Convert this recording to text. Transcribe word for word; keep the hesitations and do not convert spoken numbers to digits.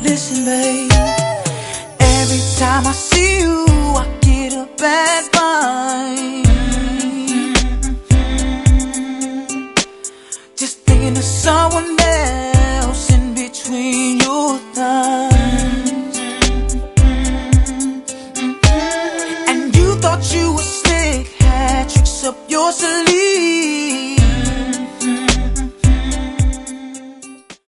Listen, babe, every time I see you, I get a bad vibe. Just thinking of someone else in between your thighs. And you thought you